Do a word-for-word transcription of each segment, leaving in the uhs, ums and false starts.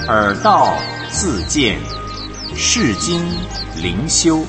耳道自见，世经灵修。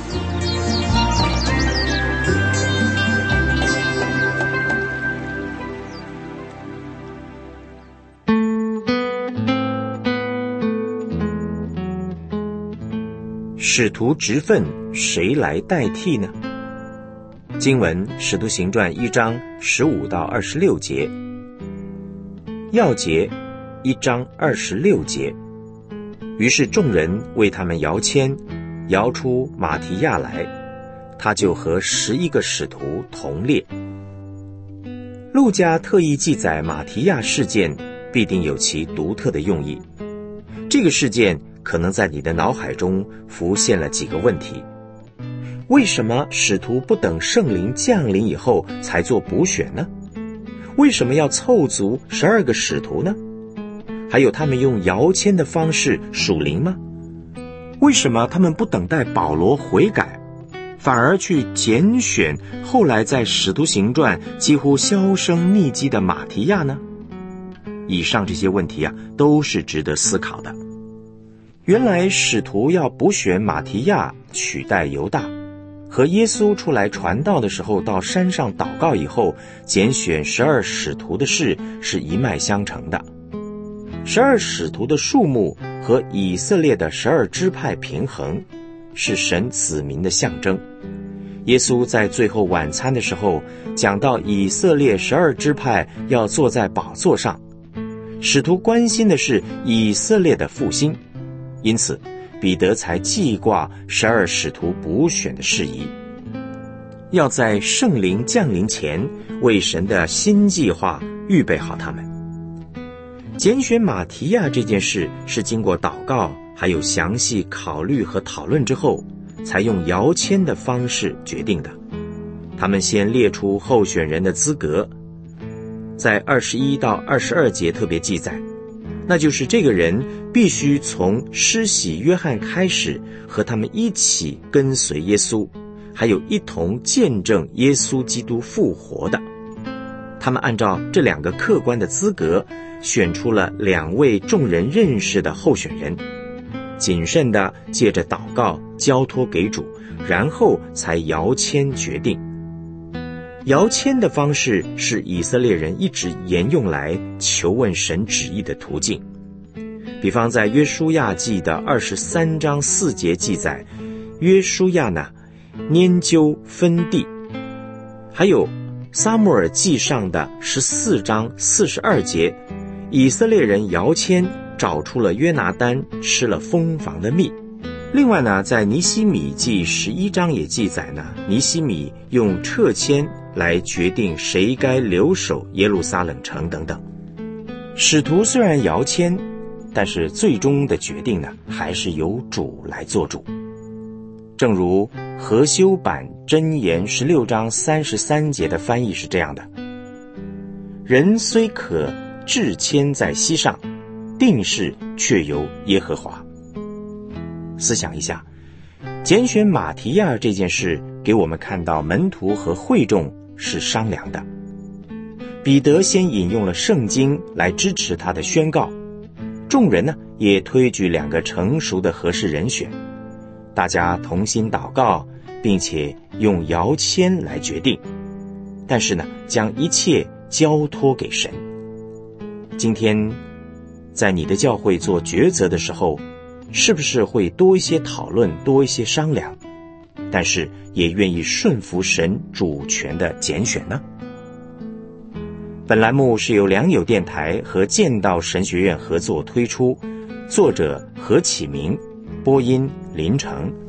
使徒职分谁来代替呢？经文使徒行传一章十五到二十六节，要节一章二十六节。于是众人为他们摇签，摇出马提亚来，他就和十一个使徒同列。路加特意记载马提亚事件，必定有其独特的用意。这个事件可能在你的脑海中浮现了几个问题：为什么使徒不等圣灵降临以后才做补选呢？为什么要凑足十二个使徒呢？还有他们用摇签的方式属灵吗？为什么他们不等待保罗悔改，反而去拣选后来在使徒行传几乎销声匿迹的马提亚呢？以上这些问题啊，都是值得思考的。原来使徒要补选马提亚取代犹大，和耶稣出来传道的时候到山上祷告以后拣选十二使徒的事是一脉相承的。十二使徒的数目和以色列的十二支派平衡，是神子民的象征。耶稣在最后晚餐的时候讲到以色列十二支派要坐在宝座上，使徒关心的是以色列的复兴，因此彼得才记挂十二使徒补选的事宜，要在圣灵降临前为神的新计划预备好他们。拣选马提亚这件事是经过祷告还有详细考虑和讨论之后，才用摇签的方式决定的。他们先列出候选人的资格，在二十一到二十二节特别记载，那就是这个人必须从施洗约翰开始和他们一起跟随耶稣，还有一同见证耶稣基督复活的。他们按照这两个客观的资格选出了两位众人认识的候选人，谨慎地借着祷告交托给主，然后才摇签决定。摇签的方式是以色列人一直沿用来求问神旨意的途径。比方在约书亚记的二十三章四节记载，约书亚呢拈阄分地。还有撒母耳记上的十四章四十二节，以色列人摇签找出了约拿单吃了蜂房的蜜。另外呢，在尼希米记十一章也记载呢，尼希米用撤签来决定谁该留守耶路撒冷城等等。使徒虽然摇签，但是最终的决定呢，还是由主来做主。正如和修版箴言十六章三十三节的翻译是这样的：人虽可置签在膝上，定事却由耶和华。思想一下，拣选马提亚这件事给我们看到门徒和会众是商量的。彼得先引用了圣经来支持他的宣告，众人呢也推举两个成熟的合适人选，大家同心祷告，并且用摇签来决定，但是呢将一切交托给神。今天在你的教会做抉择的时候，是不是会多一些讨论，多一些商量，但是也愿意顺服神主权的拣选呢？本栏目是由良友电台和剑道神学院合作推出，作者何启明，播音林成。